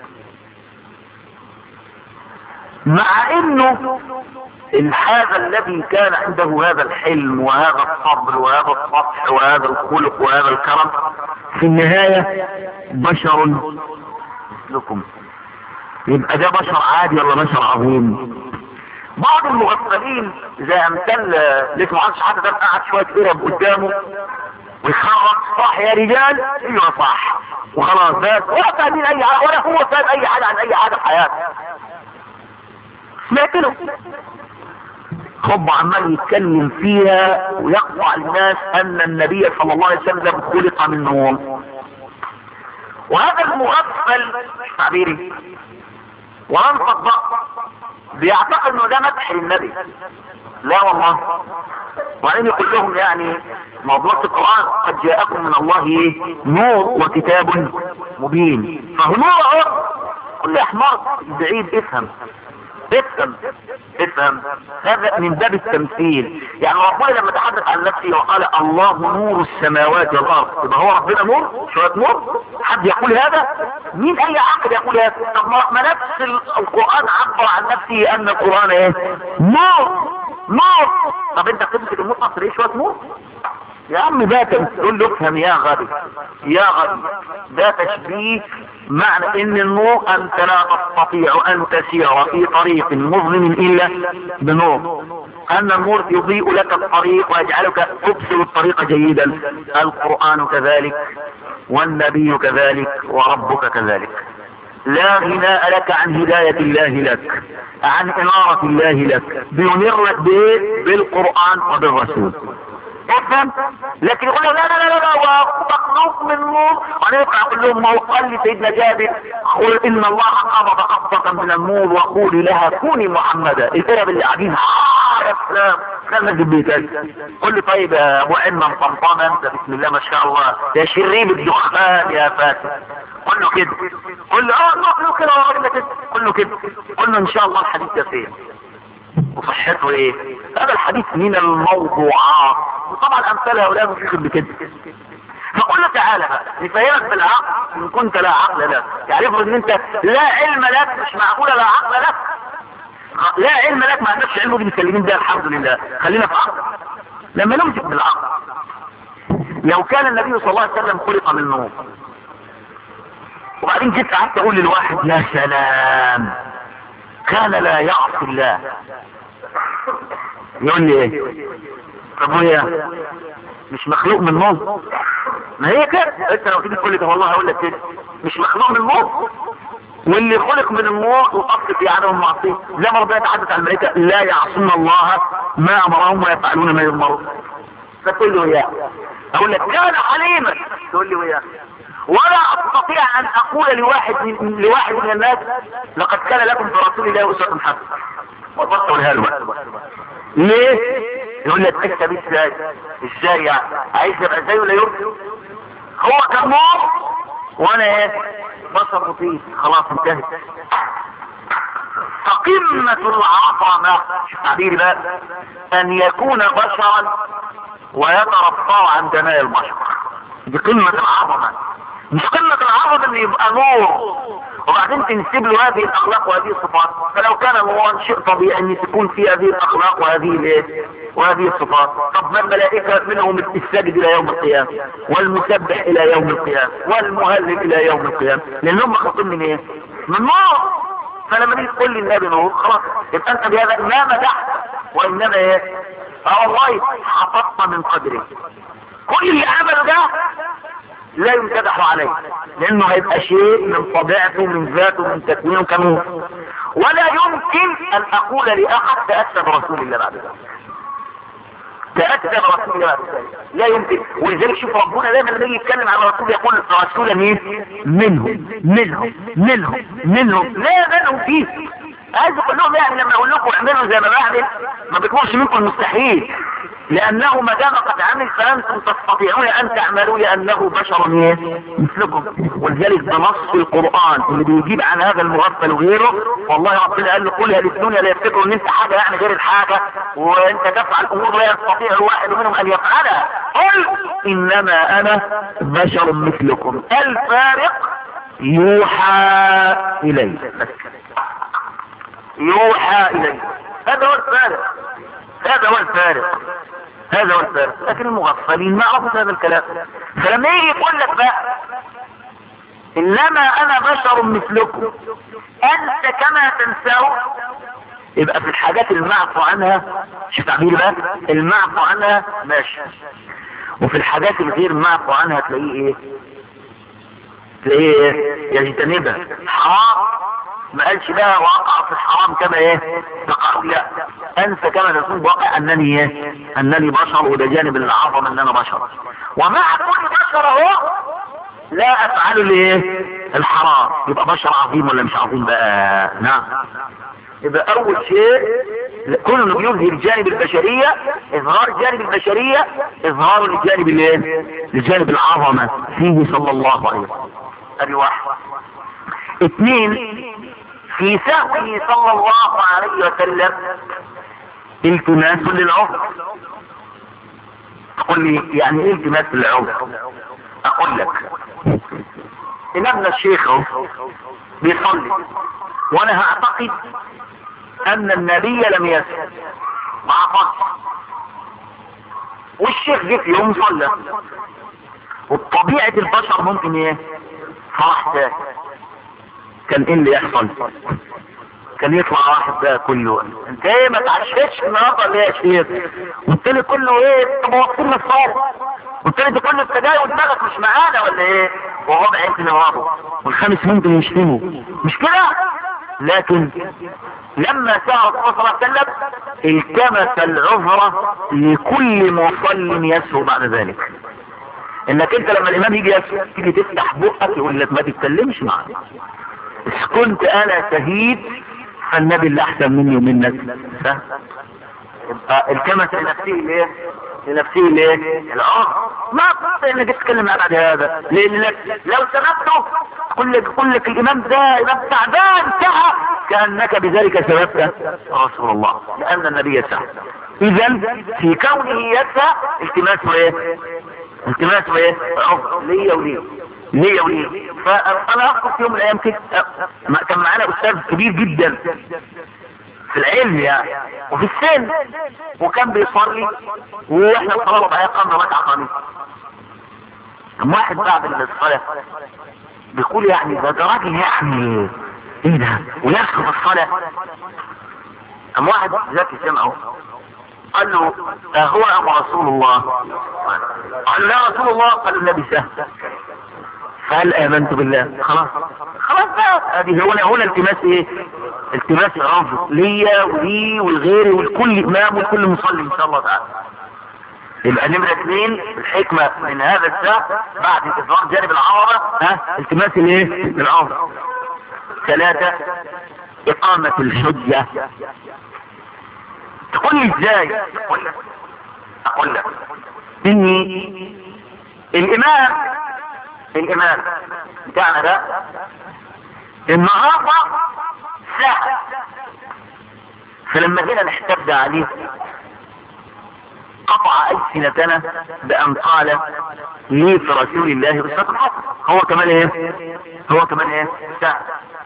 S1: مع انه هذا الذي كان عنده هذا الحلم وهذا الصبر وهذا الصفح وهذا الخلق وهذا الكرم في النهاية بشر مثلكم. يبقى ده بشر عادي ولا بشر عظيم؟ بعض المغفلين زي امثال لسه معرفش حتى ده قاعد شويه قرب قدامه ويخرج صح يا رجال، ايوه صح وخلاص، بس ولا فاهمين اي حاجه ولا هو فاهم اي حاجه عن اي حاجه في حياته. سمعت له خب عمال يتكلم فيها ويقطع الناس ان النبي صلى الله عليه وسلم خلق من نور. وهذا المغفل تعبيري وانفض بقى بيعتقد انه ده مدح للنبي. لا والله، وبعدين يقول لهم يعني موضوع القرآن قد جاءكم من الله نور وكتاب مبين، فهو نور اهو. كل احمر بعيد افهم هذا من باب التمثيل. يعني ربنا لما تحدث عن نفسه وقال الله نور السماوات والارض، يبقى هو ربنا نور؟ شويه نور؟ حد يقول هذا؟ مين اي عقل يقول هذا؟ طب ما نفس القرآن عبر عن نفسه ان القرآن ايه؟ نور. طب انت تمسك المصحف ليه شويه نور؟ يا عم ده تقول له افهم يا غبي ده تشبيه. معنى ان النور انت لا تستطيع ان تسير في طريق مظلم الا بنور، ان النور يضيء لك الطريق ويجعلك تبصر الطريق جيدا. القرآن كذلك والنبي كذلك وربك كذلك. لا غناء لك عن هداية الله لك، عن إنارة الله لك، بينير لك بالقرآن وبالرسول. افهم؟ لكن يقول لا ومخلوق من نور. ونبقى اقول لهم ما هو قال لي سيدنا جابر قل ان الله قبض قبضة من النور وقولي لها كوني محمدا. الكلام اللي قاعدين يا سلام كان نجيب بيتك. قل لي طيب يا ابو عمة مطمطمة انت بسم الله ما شاء الله يا شريب الدخان يا فاتح، قل له كده، قل له نقول كده وراجل كده، قل له كده، قل له ان شاء الله الحديث ده فين وصحته ايه. هذا الحديث من الموضوعات، وطبعا امثال هؤلاء مفيش بكده. فقل له تعالى بقى نفهمك بالعقل ان كنت لا عقل لك. يعني افرض ان انت لا علم لك، مش معقوله لا عقل لك، لا علم لك، ما عندكش علم ودي متكلمين ده الحمد لله. خلينا في عقل. لما نمسك بالعقل، لو كان النبي صلى الله عليه وسلم خلق من نور وبعدين جيت قعدت اقول للواحد يا سلام كان لا يعصي الله، يقول لي ايه؟ طب ويا مش مخلوق من نور؟ ما هي كده. انت لو تيجي تقول لي ده والله هقول لك كده مش مخلوق من نور، واللي خلق من النور وقصد في عدم المعصيه. زي ما ربنا يتحدث عن الملائكه لا يعصون الله ما امرهم ويفعلون ما يؤمرون. فتقول له وياه، اقول لك كان حليما، تقول لي وياه. ولا استطيع ان اقول لواحد من الناس لقد كان لكم في رسول الله اسوة حسنة وضبط الهلوة. ليه؟ يقول لك انت ازاي يعني عايز يبقى ازاي ولا يرضي؟ هو كان نور وانا ايه؟ بشر لطيف. خلاص انتهت. فقمة العظمة تعبيري بقى ان يكون بشرا ويترفع عن دماء البشر. دي قمة العظمة. مش قمة العظمة ان يبقى نور وبعدين تنسب له هذه الاخلاق وهذه الصفات. فلو كان الله شيء طبيعي ان تكون في هذه الاخلاق وهذه الصفات. طب ما الملائكة منهم الساجد الى يوم القيامة، والمسبح الى يوم القيامة، والمهلل الى يوم القيامة، لانهم مخلوقين من ايه؟ من نار. فلما تيجي تقول لي النبي نور، خلاص يبقى انت بهذا ما مدحت وانما ايه؟ والله حططت من قدره. كل اللي عمله ده لا يمتدح عليه، لانه هيبقى شيء من طبيعته، من ذاته، من تكوينه كنور. ولا يمكن ان اقول لاحد تأتى برسول الله بعد ذلك، تأتى برسول الله بعد ذلك، لا يمكن. ولذلك شوف ربنا دايما لما يجي يتكلم على الرسول يقول رسولا مين؟ منهم لا منهم فيه. عايز اقول لهم يعني لما اقول لكم اعملوا زي ما بعمل ما بيكونش منكم المستحيل، لانه ما دام قد عمل فانتم تستطيعون ان تعملوا لانه بشر مثلكم. ولذلك بنص القران اللي بيجيب عن هذا المغفل وغيره، والله ربنا قال له قل هل الدنيا لا يفتكروا ان انت حاجه يعني غير الحاجه، وانت تفعل امور لا يستطيع الواحد منهم ان يفعلها. قل انما انا بشر مثلكم، الفارق يوحى الي، يوحى الي. هذا هو الفارق، هذا هو الفارق. لكن المغفلين ما عرفوا هذا الكلام. فلما يجي يقول لك بقى انما انا بشر مثلكم انت كما تنسوا، يبقى في الحاجات المعفو عنها، شوف تعبير بقى، المعفو عنها ماشي، وفي الحاجات الغير معفو عنها تلاقيه يجتنبها. حرام ما قالش بقى وقع في الحرام كما تقع، لا، انسى كما تكون بواقع انني بشر، وده جانب العظم ان انا بشر، ومع كل بشر اهو لا افعل الحرام. يبقى بشر عظيم ولا مش عظيم بقى؟ نعم. يبقى اول شيء كل اللي بيظهر جانب البشرية، اظهار جانب البشرية، اظهار لجانب العظمة فيه صلى الله عليه وسلم. ادي واحد. اثنين، في سهوه صلى الله عليه وسلم التماس للعذر. تقول لي يعني ايه التماس للعذر؟ اقول لك، امامنا الشيخ بيصلي، وانا هعتقد ان النبي لم يسجد مع فضل، والشيخ جه في يوم صلى، وبطبيعة البشر ممكن فرح تاني. كان ايه اللي يحصل؟ كان يطلع واحد بقى كله انت ما تعشتش النهارده اللي هي شيخ، والتاني كله انت موصلنا الصالح، والتاني كله انت جاي ودماغك مش معانا ولا وهو عايز يهربوا، والخامس ممكن يشتموا، مش كده؟ لكن لما سأل الرسول صلى الله عليه وسلم التمس العذر لكل مصل يسهو بعد ذلك. انك انت لما الامام يجي تيجي تفتح بقك يقول لك ما تتكلمش معاه، اذا كنت انا شهيد فالنبي اللي احسن مني ومنك. يبقى التمس لنفسه العذر، ما تستطيع انك تتكلم بعد هذا، لانك لو سببته كل لك الامام ده امام تعبان تعب، كانك بذلك سببت رسول الله، لان النبي يسعى. اذا في كونه يسعى التماسه عذر ليا وليه. فانا اذكر في يوم من الايام كده كان معانا استاذ كبير جدا في العلم يعني وفي السن، وكان بيصلي واحنا الطلبه بقى قامنا ركعه قانون. واحد بعد الصلاه بيقول يعني ده راجل يعني ايه ده ويسكت الصلاه. قام واحد ذكي سمعه قال له هو ام رسول الله؟ قال له لا رسول الله. قال النبي سهل. فهل امنت بالله؟ خلاص بقى ادي هنا التماس التماس العذر ليا ولي والغيري والكل امام والكل مصلي ان شاء الله تعالى. يبقى نمرة 2 الحكمة من هذا الساعة بعد اظهار جانب العورة التماس العذر. 3 اقامة الحجة. تقول لي ازاي؟ اقول لك اني الامام بتاعنا ده النهارده ساعة، فلما جينا نحتج عليه قطع ألسنتنا بأن قال لي في رسول الله بالصدق. هو كمان ساعة.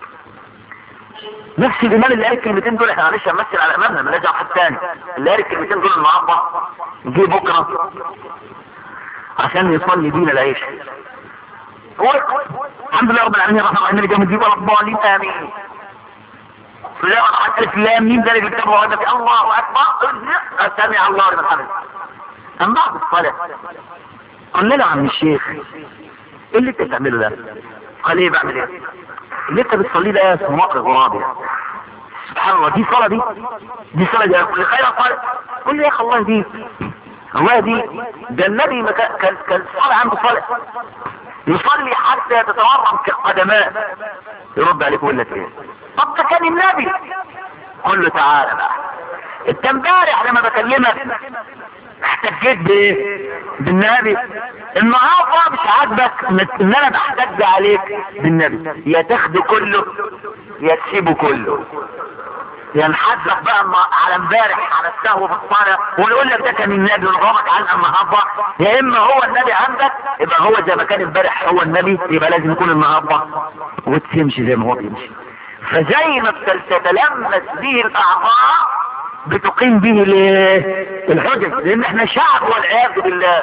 S1: نفس الامام اللي قال الكلمتين دول، احنا معلش هنمثل على امامنا مالناش دعوه حد تاني، اللي قال الكلمتين دول النهارده جه بكره عشان يصلي بينا العشاء. الحمد لله رب العالمين الرحمن الرحيم اللي جاب دي ولا الضالين امين. لا الف لام ميم ذلك الكتاب وهذا في الله اكبر سمع الله لمن حمده. اما بعد الصلاه قلنا له عم الشيخ ايه اللي انت بتعمله ده؟ قال ايه بعمل ايه؟ اللي انت بتصليه ده اسمه مقر غرابي. سبحان الله، دي صلاه دي صلاه دي كل خير صلاه. قل لي يا اخي الله دي ده النبي كان الصلاه عنده صلاه يصلي حتى تتورم كالقدماء. يرد عليك ويقول لك ايه؟ طب ده كان النبي. قل له تعالى بقى، انت امبارح لما بكلمك احتجيت بايه؟ بالنبي. النهارده مش عاجبك ان انا بحتج عليك بالنبي، يا تاخده كله يا تسيبه كله، يا نحذف بقى على امبارح على السهو في الصلاه ونقول لك ده كان النبي ونغمض عنها النهارده، يا اما هو النبي عندك يبقى هو زي ما كان امبارح هو النبي، يبقى لازم يكون النهارده وتمشي زي ما هو بيمشي. فزي ما بتتلمس به الاعضاء بتقيم به الحجج، لان احنا شعب والعياذ بالله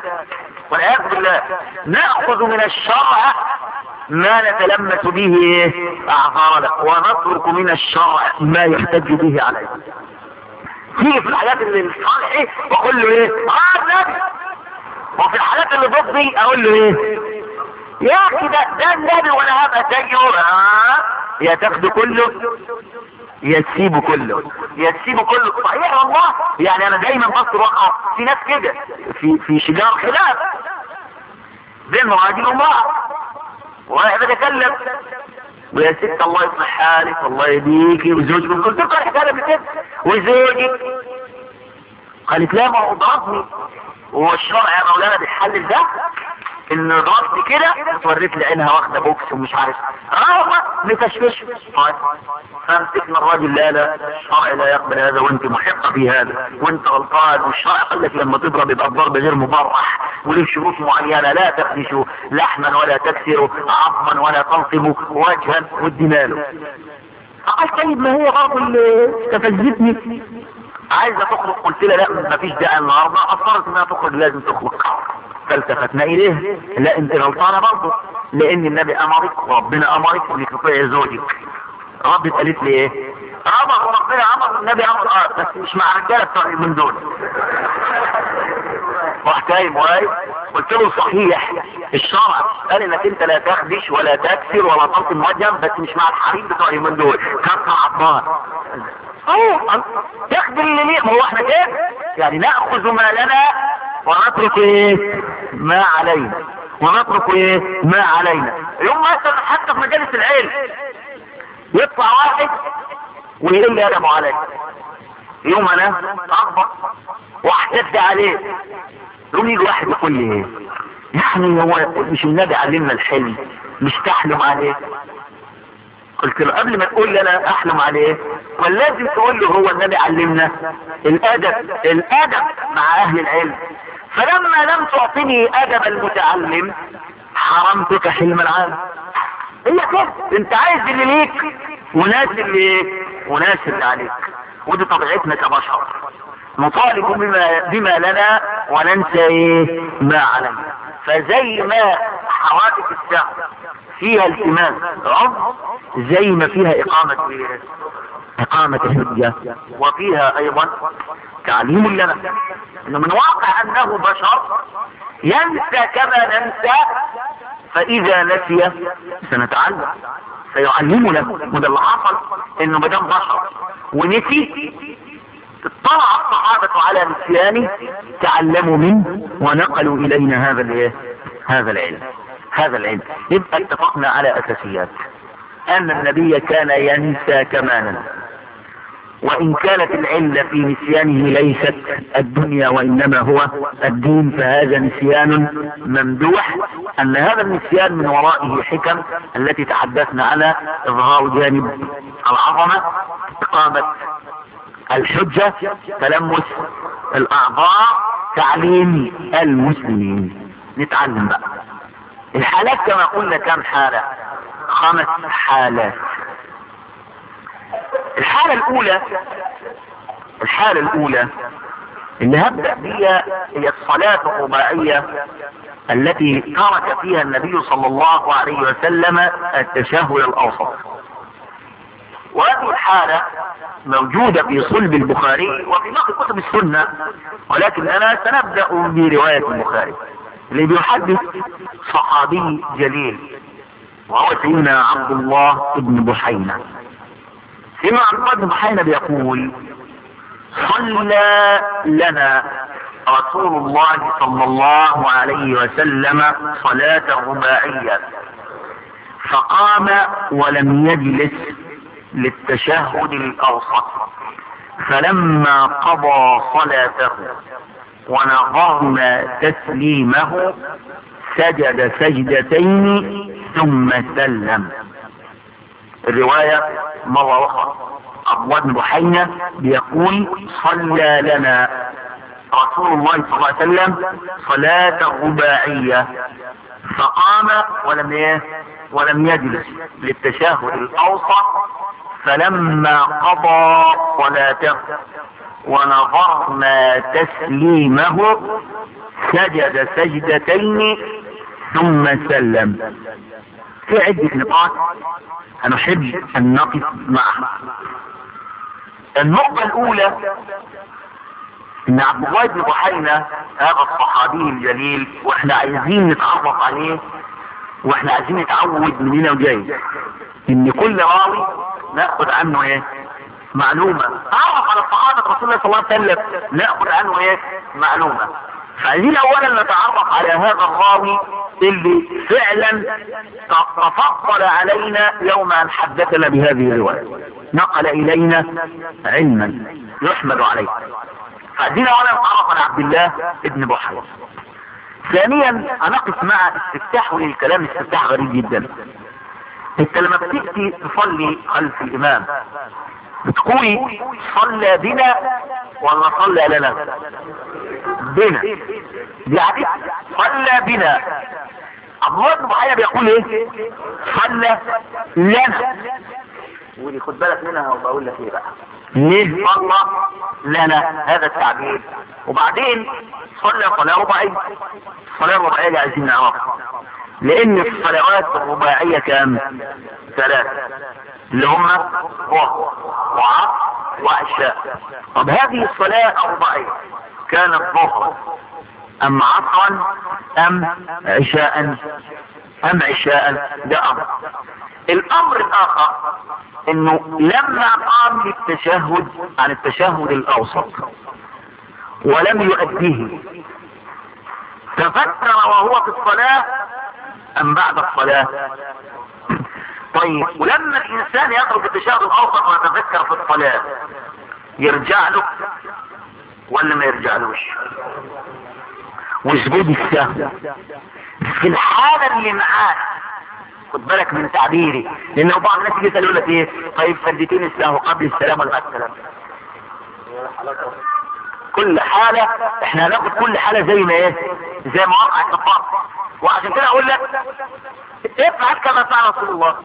S1: نأخذ من الشرع ما نتلمس به اعضاءنا ونترك من الشرع ما يحتج به عليه. تيجي في الحاجات اللي الصالح واقول له ايه؟ النبي. وفي الحالات اللي ضدي اقول له ايه؟ يا اخي ده النبي وانا هبقى زيه. يا تاخده كله يا تسيبه كله، صحيح والله. يعني انا دايما بصر وقع في ناس كده في شجار خلاف بين راجل وامرأة، وانا بتكلم ويا ست الله يصلح حالك والله يهديكي وزوجك، قلت لكم الحكايه قبل كده وزوجك قالت لا ما هو ضربني، وهو الشرع يا مولانا بيحلل ده ان ضربني كده وتوريت لي عينها واخده بوكس ومش عارف متشفش. فامسكنا الراجل لا الشرع لا يقبل هذا وانت محق في هذا وانت غلطان، والشرع قال لك لما تضرب يبقى الضرب غير مبرح وله شروط معينه، لا تخدشوا لحما ولا تكسروا عظما ولا تنصبوا وجها والدمال. فقال طيب ما هي برضه اللي استفزتني عايزه تخرج، قلت لها لا مفيش داعي النهارده، اصرت انها تخرج لازم تخرج. فالتفتنا اليه لا انت غلطانه برضه، لان النبي امرك وربنا امرك انك تطيعي زوجك. ردت قالت لي ايه؟ ربنا امر النبي امر بس مش مع الرجاله بتوع من دول. رحت قايم واقف قلت له صحيح الشرع قال انك انت لا تخدش ولا تكسر ولا تنصب وجها، بس مش مع الحريم بتوع من دول كسر عطار. تاخد اللي ليه؟ ما هو احنا كده يعني ناخذ ما لنا ونترك ايه ما علينا، ما علينا. يوم مثلا حتى في مجالس العلم يطلع واحد ويقول لي ادب عليك، يوم انا اخبط واحتد عليه، يقوم يجي واحد يقول لي ايه يعني هو مش النبي علمنا الحلم مش تحلم عليه؟ قلت له قبل ما تقول لي انا احلم عليه ولازم تقول له هو النبي علمنا الادب مع اهل العلم. فلما لم تعطني ادب المتعلم حرمتك حلم العالم. هي كده، انت عايز اللي ليك وناس اللي عليك، ودي طبيعتنا كبشر، نطالب بما لنا وننسى ايه ما علينا. فزي ما حوادث الساعة فيها التماس عمر، زي ما فيها إقامة الحجة، وفيها أيضا تعليم لنا إنه من واقع أنه بشر ينسى كما ننسى، فإذا نسي سنتعلم سيعلمنا. وده اللي حصل، إنه مدام بشر ونسي اطلع الصحابة على نسيانه تعلموا منه ونقلوا إلينا هذا العلم. يبقى اتفقنا على أساسيات أن النبي كان ينسى كما ننسى، وإن كانت العلة في نسيانه ليست الدنيا وإنما هو الدين، فهذا نسيان ممدوح. أن هذا النسيان من ورائه حكم التي تحدثنا على إظهار جانب العظمة، إقامة الحجة، تلمس الأعضاء، تعليم المسلمين. نتعلم بقى الحالات كما قلنا كم حالة؟ 5 حالات. الحالة الأولى اللي هبدأ بها هي الصلاة الرباعية التي ترك فيها النبي صلى الله عليه وسلم التشهد الأوسط. وهذه الحالة موجودة في صلب البخاري وفي باقي كتب السنة، ولكن أنا سنبدأ برواية البخاري اللي بيحدث صحابي جليل وهو سيدنا عبد الله بن بحينة. سيدنا عبد الله بن بحينة بيقول: صلى لنا رسول الله صلى الله عليه وسلم صلاة رباعية فقام ولم يجلس للتشهد الأوسط، فلما قضى صلاته ونظرنا تسليمه سجد سجدتين ثم سلم. الرواية مرة أخرى، عبد الله بن بحينة بيقول: صلى لنا رسول الله صلى الله عليه وسلم صلاة رباعية فقام ولم يجلس للتشهد الأوسط، فلما قضى صلاته ونظرنا تسليمه سجد سجدتين ثم سلم. في عدة نقاط هنحب أن نقف معها. النقطة الأولى ان عبد الله بن بحينة هذا الصحابي الجليل، واحنا عايزين نتعرف عليه واحنا عايزين نتعود من هنا وجاي ان كل راوي ناخد عنه معلومة. تعرف على صحابة رسول الله صلى الله عليه وسلم ناخد عنه معلومة. فعايزين اولا نتعرف على هذا الراوي اللي فعلا تفضل علينا يوم ان حدثنا بهذه الرواية، نقل الينا علما يحمد عليه. فعايزين اولا نتعرف على عبد الله بن بحينة. ثانيا هنقف مع استفتاحه للكلام، استفتاح غريب جدا. انت لما بتيجي تصلي خلف الامام بتقولي صلى بنا ولا صلى لنا؟ بنا. يعني صلى بنا. عبد الله بن بحينة بيقول ايه؟ صلى لنا. ودي خد بالك منها وبقول لك ايه بقى ليه صلى لنا هذا التعبير. وبعدين صلى صلاة رباعية. الصلاة الرباعية اللي عايزين نعرفها، لان الصلوات الرباعية كام؟ 3 اللي هم ظهر وعصر وعشاء. طب هذه الصلاة الرباعية كانت ظهر ام عصرا ام عشاء؟ ده امر. الامر الاخر انه لما قام للتشهد عن التشهد الاوسط ولم يؤديه تفكر وهو في الصلاة ام بعد الصلاة؟ طيب ولما الانسان يترك التشهد الاوسط ويتذكر في الصلاة يرجع له ولا ما يرجعلوش؟ وسجود السهو في الحالة اللي معاه، خد بالك من تعبيري، لانه بعض الناس يجي يسألوا لك ايه؟ طيب سجدتين السهو قبل السلام ولا بعد السلام؟ كل حالة احنا هناخد كل حالة زي ما زي ما وقع الكفار. وعشان كده اقول لك افعل كما فعل رسول الله.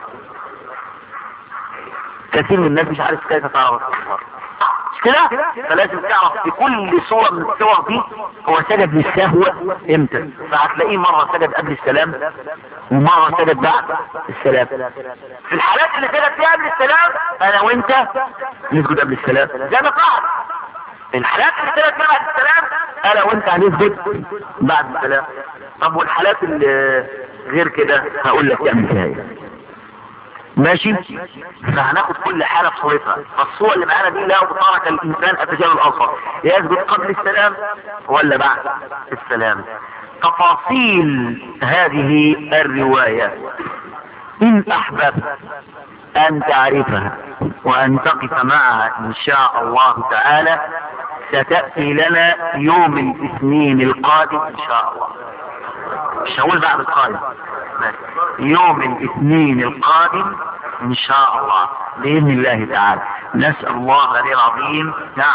S1: كثير من الناس مش عارف كيف فعل رسول الله، مش كده؟ فلازم تعرف في كل صورة من الصور دي هو سجد للسهو امتى. فهتلاقيه مرة سجد قبل السلام ومرة سجد بعد السلام. في الحالات اللي سجد فيها قبل السلام انا وانت نسجد قبل السلام زي ما قال. في الحالات اللي سجد فيها بعد السلام انا وانت هنسجد بعد السلام. طب والحالات اللي غير كده هقول لك تعمل فيها ايه. ماشي؟ فهناخد كل حالة بصورتها. فالصورة اللي معانا دي لو ترك الانسان التشهد الاوسط يسجد قبل السلام ولا بعد السلام. تفاصيل هذه الرواية ان احببت ان تعرفها وان تقف معها ان شاء الله تعالى ستأتي لنا يوم الاثنين القادم ان شاء الله. مش هقول بعد القادم، يوم الاثنين القادم ان شاء الله باذن الله تعالى. نسأل الله العلي العظيم. نعم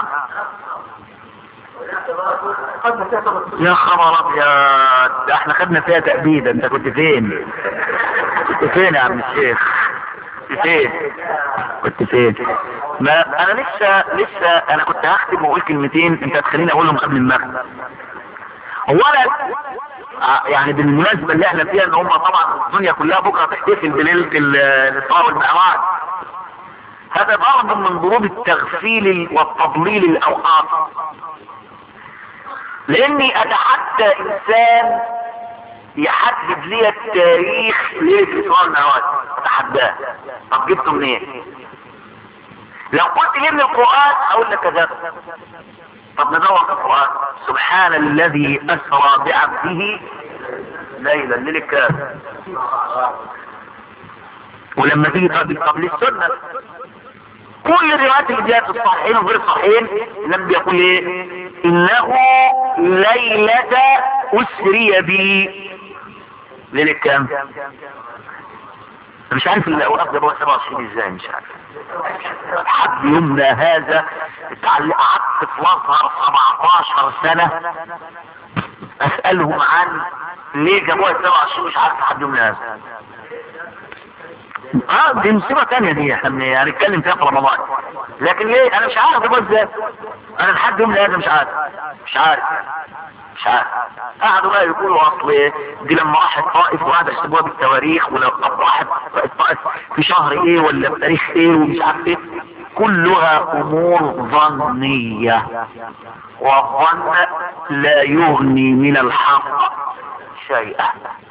S1: يا خبر ابيض، احنا خدنا فيها تأبيد. انت كنت فين؟ كنت فين يا عم الشيخ؟ كنت فين؟ ما انا لسه انا كنت هختم واقول كلمتين، انت هتخليني اقولهم قبل المغرب. اولا يعني بالمناسبة اللي احنا فيها ان هم طبعا الدنيا كلها بكرة تحتفل بليلة الإسراء والمعراج، هذا ضرب من ضروب التغفيل والتضليل الاوقات. لاني اتحدى انسان يحدد لي التاريخ ليلة الإسراء والمعراج، اتحداه. طب جبته منين؟ لو قلت لي من القرآن اقول لك كذا. طب ندور في القرآن. سبحان الذي اسرى بعبده ليلا للكافر. ولما تيجي طب للسنة كل الروايات اللي جاءت في الصحيحين وغير الصحيحين لم يقول ايه؟ انه ليلة اسري بي. ليلة كام؟ مش عارف الاوقات ده بقى 27 ازاي، مش عارف. لحد يومنا هذا قعدت في الازهر 17 سنة اسألهم عن ليه جابوها 27، مش عارف لحد يومنا هذا. دي مصيبة تانية دي، احنا هنتكلم فيها في رمضان. لكن ليه؟ انا مش عارف جابوها ازاي. انا لحد يومنا هذا مش عارف. قعدوا بقى يقولوا اصل دي لما راحت طائف وقعدوا يحسبوها بالتواريخ، ولو راحت طائف في شهر ايه ولا بتاريخ ايه ومش عارف ايه. كلها امور ظنية، والظن لا يغني من الحق شيئا.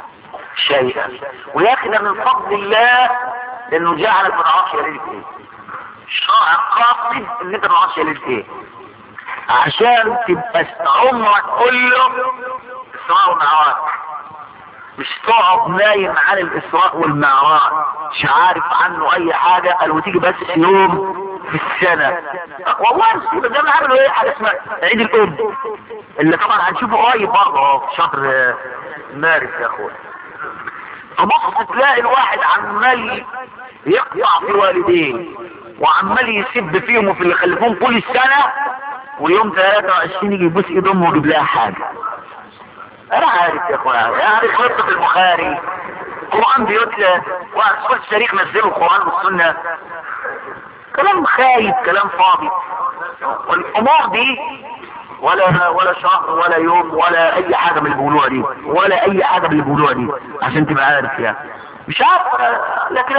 S1: ويا اخي ده من فضل الله انه جعلك ما تعرفش يا ليلة ايه. الشرع قاصد ان انت ما تعرفش يا ليلة ايه، عشان تبقى عمرك كله اسراء والمعراج. مش تقعد نايم عن الاسراء والمعراج مش عارف عنه اي حاجة، قالوا تيجي بس يوم في السنة. والله المصيبة ده عملوا ايه؟ حاجة اسمها عيد الام اللي طبعا هنشوفه قريب برضه في شهر مارس يا اخويا. تبص تلاقي الواحد عمال يقطع في والديه وعمال يسب فيهم وفي اللي خلفوهم كل السنة، ويوم 23 يجي يبوس ايد امه ويجيب لها حاجة. انا عارف يا اخويا، عارف قصة البخاري القرآن بيتلى وأسفل الشريك نزلوا القرآن والسنة. كلام خايب، كلام فاضي. والامور دي ولا شهر ولا يوم ولا اي حاجة من اللي بيقولوها دي، عشان تبقى عارف يعني. مش عارف، لكن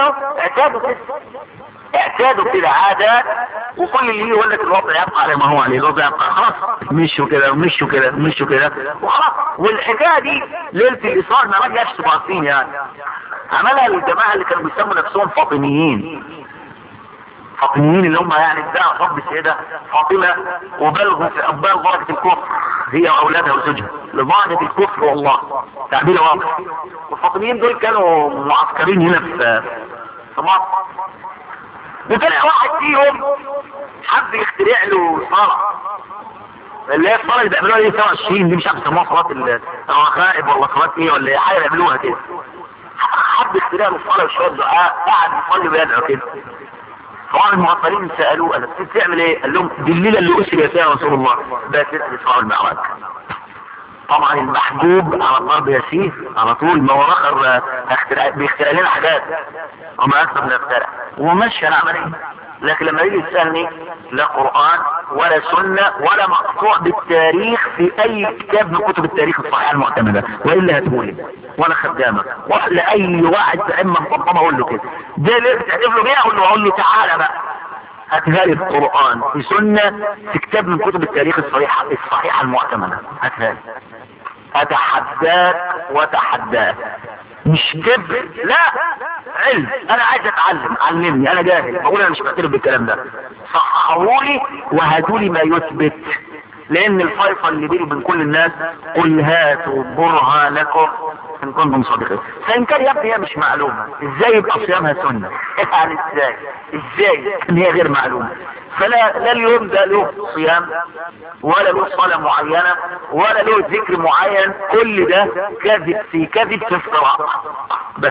S1: اعتادوا كده عادة، وكل اللي يقول لك الوضع يبقى على ما هو عليه، الوضع يبقى خلاص مشوا كده وخلاص. والحكاية دي ليلة الإسراء ما رجعش 27 يعني، عملها الجماعة اللي كانوا بيسموا نفسهم فاطميين اللي هم يعني ادعوا حب السيدة فاطمة وبلغوا في أبال درجة الكفر هي وأولادها وزوجها لدرجة الكفر، والله تعبير واضح. والفاطميين دول كانوا معسكرين هنا في مصر، وطلع واحد فيهم حب يخترع له صلاة اللي هي الصلاة اللي بيعملوها دي 27 دي، مش عارف يسموها صلاة الرغائب ولا صلاة ايه ولا ايه حاجة بيعملوها كده. حب يخترع له الصلاة وشوية دعاء، قعد يصلي ويدعو كده. طبعا المعطلين سألوه قال بتعمل ايه؟ قال لهم دي الليلة اللي أسري فيها رسول الله بقت ليلة الإسراء والمعراج. طبعا المحجوب على الضرب يسير على طول، ما هو اخر بيخترع لنا حاجات وما اكثر من اخترع ومشي العملية. لكن لما يجي يسألني لا قرآن ولا سنة ولا مقطوع بالتاريخ في اي كتاب من كتب التاريخ الصحيحة المعتمدة، وإلا هتقولي ولا خدامك ولا اي واحد بعمة مطبمة اقول له كده ده ليه بتعرف له بيه، اقول له تعالى بقى هاتها لي في القرآن في سنة في كتاب من كتب التاريخ الصحيحة المعتمدة، هاتها لي. اتحداك وتحداك، مش كبر، لا علم. انا عايز اتعلم، علمني، انا جاهل، بقول انا مش معترف بالكلام ده، صححولي وهاتولي ما يثبت. لان الفيصل اللي بيني وبين كل الناس قل هاتوا برهانكم ان كنتم صادقين. فان كان يا ابني هي مش معلومه، ازاي يبقى صيامها سنه؟ يعني ازاي ان هي غير معلومه؟ فلا اليوم ده له صيام ولا له صلاة معينة ولا له ذكر معين، كل ده كذب في كذب في افتراء بس.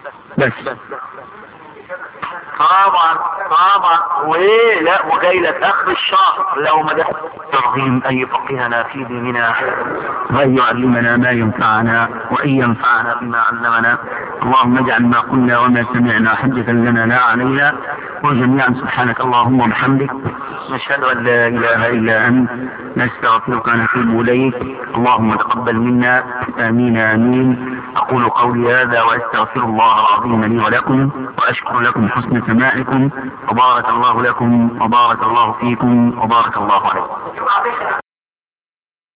S1: طبعا وايه لا وجاي لك اخر الشهر لو مدح ترغيم اي فقهنا في ديننا وان يعلمنا ما ينفعنا وان ينفعنا بما علمنا. اللهم اجعل ما قلنا وما سمعنا حجة لنا لا علينا. وجميعا سبحانك اللهم وبحمدك نشهد أن لا إله إلا أنت نستغفرك ونتوب إليك. اللهم تقبل منا. آمين آمين. أقول قولي هذا وأستغفر الله العظيم لي ولكم، وأشكر لكم حسن سماعكم، وبارك الله لكم وبارك الله فيكم وبارك الله عليكم.